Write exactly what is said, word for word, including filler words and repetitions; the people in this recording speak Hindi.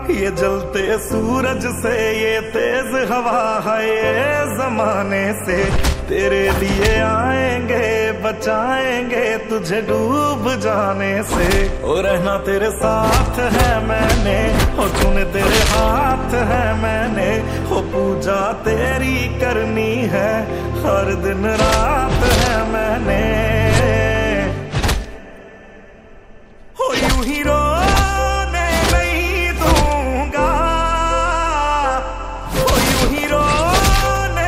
ये जलते सूरज से ये तेज हवा है ये जमाने से तेरे लिए आएंगे बचाएंगे तुझे डूब जाने से। ओ रहना तेरे साथ है मैंने, ओ तूने तेरे हाथ है मैंने, ओ पूजा तेरी करनी है हर दिन रात है मैंने। हो यूं ही